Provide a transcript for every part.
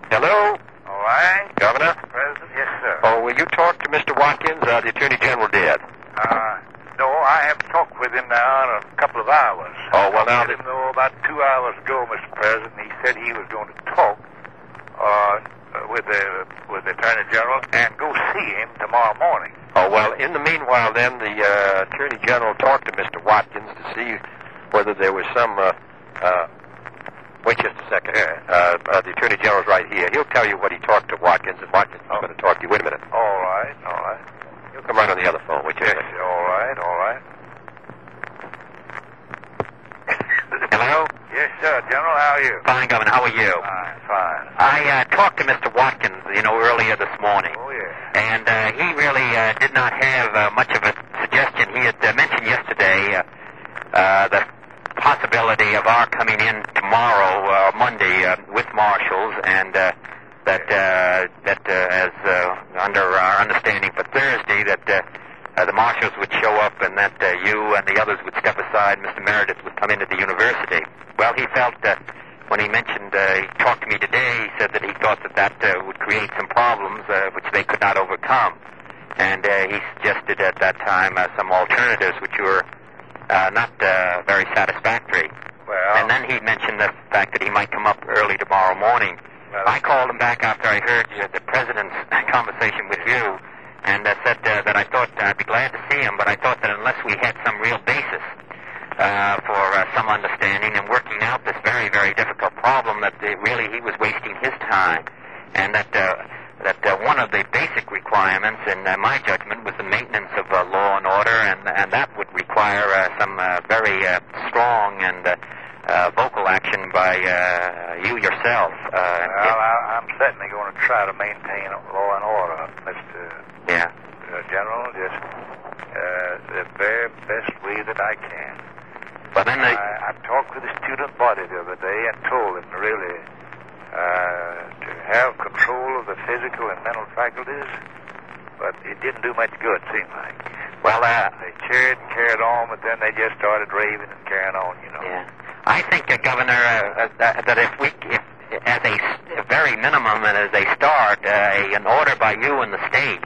Hello? All right. Governor? President? Yes, sir. Oh, will you talk to Mr. Watkins? The Attorney General did. No, I haven't talked with him now in a couple of hours. Oh, well, now... I let him know about 2 hours ago, Mr. President. He said he was going to talk with the Attorney General and go see him tomorrow morning. Oh, well, in the meanwhile, then, the Attorney General talked to Mr. Watkins to see whether there was some... Wait just a second. The Attorney General's right here. He'll tell you what he talked to Watkins, and Watkins is going to talk to you. Wait a minute. All right. He'll come right on the other phone. Wait just a Yes, second. all right. Hello? Yes, sir. General, how are you? Fine, Governor. How are you? Fine. I talked to Mr. Watkins, earlier this morning. Oh, yeah. And he really did not have much of a suggestion. He had mentioned yesterday the possibility of our coming in tomorrow, Monday, with marshals, and that as under our understanding for Thursday, that the marshals would show up and that you and the others would step aside. Mr. Meredith would come into the university. Well, he felt that when he mentioned, he talked to me today, he said that he thought that would create some problems which they could not overcome. And he suggested at that time some alternatives which were not very satisfactory. Well... And then he mentioned the fact that he might come up early tomorrow morning. Well, I called him back after I heard the President's conversation with you and said that I thought I'd be glad to see him, but I thought that unless we had some real basis for some understanding and working out this very, very difficult problem, that really he was wasting his time, and that one of the basic requirements, in my judgment, was the maintenance of law and order, and that would require some very strong and vocal action by you yourself. I'm certainly going to try to maintain law and order, Mr. General, just the very best way that I can. But then I talked with the student body the other day and told them really to have control of the physical and mental faculties, but it didn't do much good, seemed like. Well, they cheered and carried on, but then they just started raving and carrying on, Yeah. I think, Governor, that if as a very minimum and as a start, an order by you and the state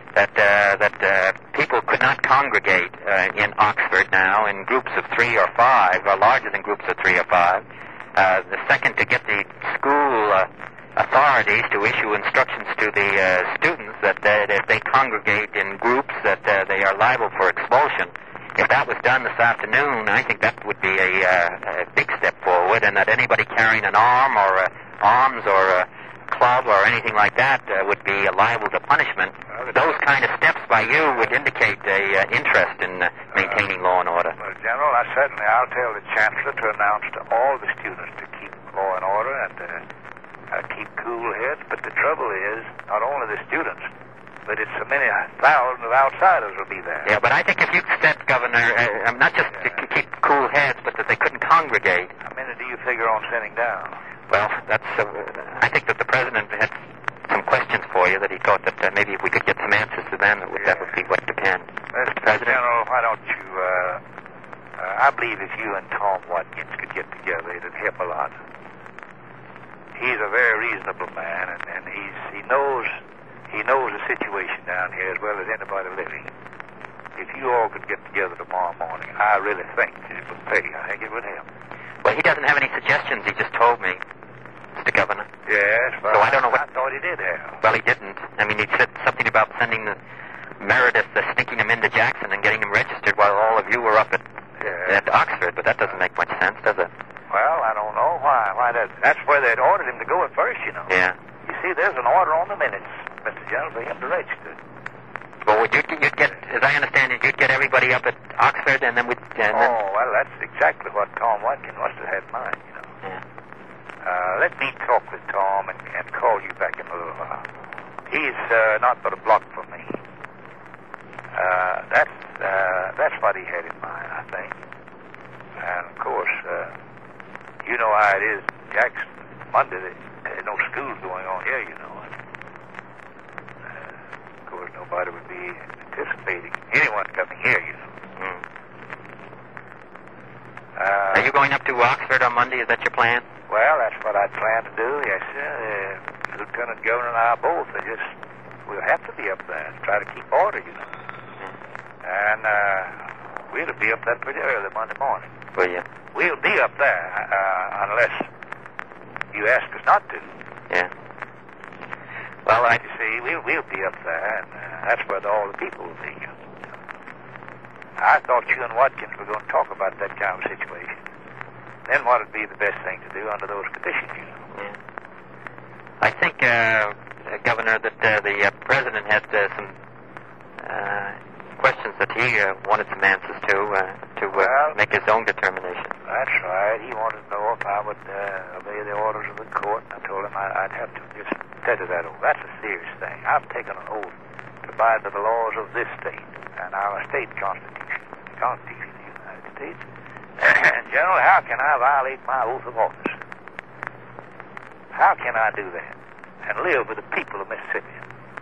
that people could not congregate in Oxford now in groups of 3 or 5, or larger than groups of 3 or 5. The second, to get the school authorities to issue instructions to the students that if they congregate in groups that they are liable for expulsion. If that was done this afternoon, I think that would be a big step forward, and that anybody carrying an arm or arms or a club or anything like that would be liable to punishment. Those kind of steps by you would indicate a interest in maintaining law and order. Well, General, I'll tell the Chancellor to announce to all the students to keep law and order and keep cool heads. But the trouble is, not only the students, but it's so many thousands of outsiders will be there. Yeah, but I think if you said, Governor, not just to keep cool heads, but that they couldn't congregate. How many do you figure on sending down? Well, that's. I think that the President had some questions for you that he thought that maybe if we could get some answers to them, that would be what depend. Mr. President, General, why don't you? I believe if you and Tom Watkins could get together, it'd help a lot. He's a very reasonable man, and he knows the situation down here as well as anybody living. If you all could get together tomorrow morning, I really think it would pay. I think it would help. Well, he doesn't have any suggestions. He just told me, Mr. Governor. Yes, well, so I don't know what... I thought he did have. Well, he didn't. I mean, he said something about sending Meredith, sneaking him into Jackson and getting him registered while all of you were up at Oxford, but that doesn't make much sense, does it? Well, I don't know why that's where they'd ordered him to go at first, you know. Yeah. You see, there's an order on the minutes, Mr. General, for him to register. Well, you'd get, as I understand it, you'd get everybody up at Oxford, and then we'd... well, that's exactly what Tom Watkins must have had in mind, you know. Yeah. Let me talk with Tom and call you back in a little while. He's not but a block from me. That's what he had in mind, I think. And, of course, you know how it is, Jackson. Monday, there's no schools going on here, you know. Of course, nobody would be anticipating anyone coming here, you know. Are you going up to Oxford on Monday? Is that your plan? Well, that's what I plan to do, yes, sir. Lieutenant Governor and I both, we'll have to be up there and try to keep order, you know. And we'll be up there pretty early Monday morning. Will you? We'll be up there unless you ask us not to. Yeah. Well, You see, we'll be up there, and that's where all the people will be. I thought you and Watkins were going to talk about that kind of situation. Then what would be the best thing to do under those conditions, you know? Yeah. I think, Governor, that the President had some questions that he wanted some answers to make his own determination. That's right. He wanted to know if I would obey the orders of the court. I told him I'd have to just study that over. That's a serious thing. I've taken an oath to abide by the laws of this state and our state constitution, the Constitution of the United States. And, General, how can I violate my oath of office? How can I do that and live with the people of Mississippi?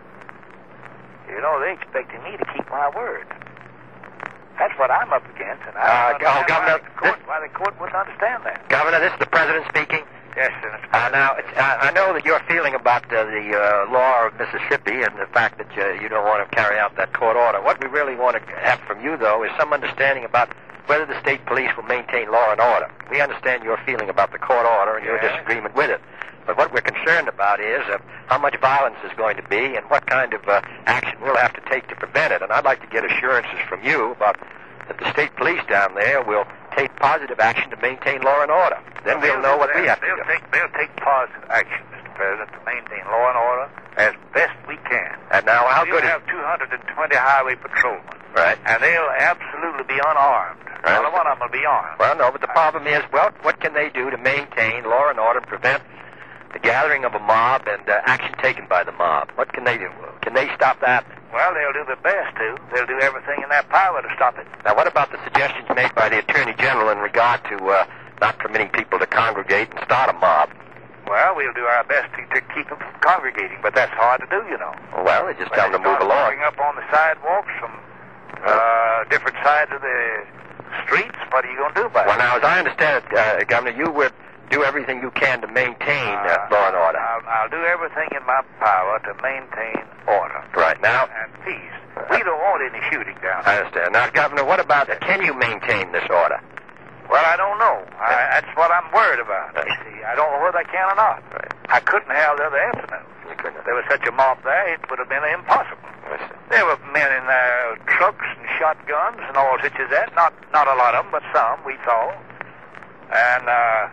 You know, they're expecting me to keep my word. That's what I'm up against, and I don't understand Governor, why the court wouldn't understand that. Governor, this is the President speaking. Yes, sir. Now, I know that your feeling about the law of Mississippi and the fact that you don't want to carry out that court order. What we really want to have from you, though, is some understanding about whether the state police will maintain law and order. We understand your feeling about the court order and your disagreement with it. But what we're concerned about is how much violence is going to be and what kind of action we'll have to take to prevent it. And I'd like to get assurances from you about that the state police down there will take positive action to maintain law and order. Then we'll know what we have to do. They'll take positive action, Mr. President, to maintain law and order as best we can. And now, how good is... We'll have 220 highway patrolmen. Right. And they'll absolutely be unarmed. Right. Not one of them will be armed. Well, no, but the problem is, what can they do to maintain law and order and prevent the gathering of a mob and action taken by the mob? What can they do? Can they stop that? Well, they'll do their best to. They'll do everything in their power to stop it. Now, what about the suggestions made by the Attorney General in regard to not permitting people to congregate and start a mob? Well, we'll do our best to keep them from congregating, but that's hard to do, you know. Well, they just tell them to move along. Walking up on the sidewalks from different sides of the streets, what are you going to do about it? Well, now, as I understand it, Governor, you would do everything you can to maintain law and order. I'll do everything in my power to maintain order. Right. Now... And peace. We don't want any shooting down there. I understand. Now, Governor, what about can you maintain this order? Well, I don't know. That's what I'm worried about. You see, I don't know whether I can or not. Right. I couldn't have the other afternoon. You couldn't. There was such a mob there, it would have been impossible. There were men in their trucks and shotguns and all such as that. Not a lot of them, but some we saw. And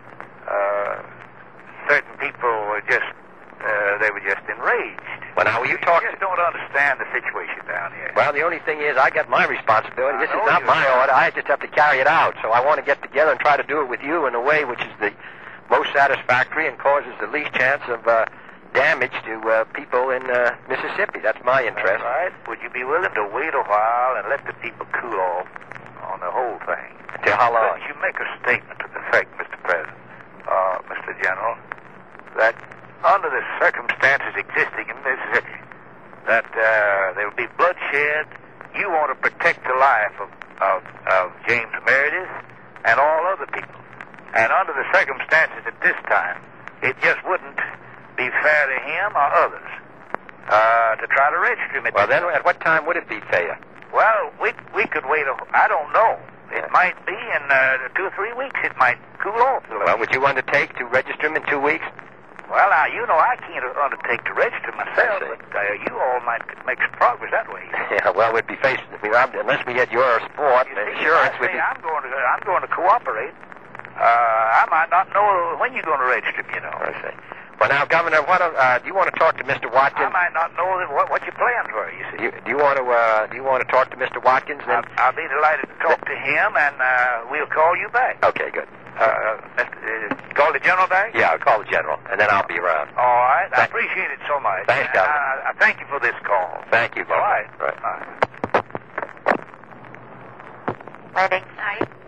certain people were just enraged. Well, now, will you talk... I just don't understand the situation down here. Well, the only thing is, I got my responsibility. This is not my order. I just have to carry it out. So I want to get together and try to do it with you in a way which is the most satisfactory and causes the least chance of damage to people in Mississippi. That's my interest. That's right. Would you be willing to wait a while and let the people cool off on the whole thing? Until how long? Couldn't you make a statement to the effect, Mr. President, Mr. General, that under the circumstances existing in Mississippi, that there will be bloodshed. You want to protect the life of James Meredith and all other people. And under the circumstances at this time, it just wouldn't be fair to him or others to try to register him. Well, then, at what time would it be fair? Well, we could wait. I don't know. It might be in 2 or 3 weeks. It might cool off. Well, would you undertake to register him in 2 weeks? Well, now, you know, I can't undertake to register myself, but you all might make some progress that way. Yeah, well, we'd be facing, unless we get your support and insurance. I'm going to cooperate. I might not know when you're going to register me, you know. I see. Well, now, Governor, do you want to talk to Mr. Watkins? I might not know what your plans were, you see. Do you want to talk to Mr. Watkins then? I'll be delighted to talk to him, and we'll call you back. Okay, good. Call the general back? Yeah, I'll call the general, and then I'll be around. All right. I appreciate it so much. Thanks, Governor. I thank you for this call. Thank you, Governor. All right. Right. Wedding site.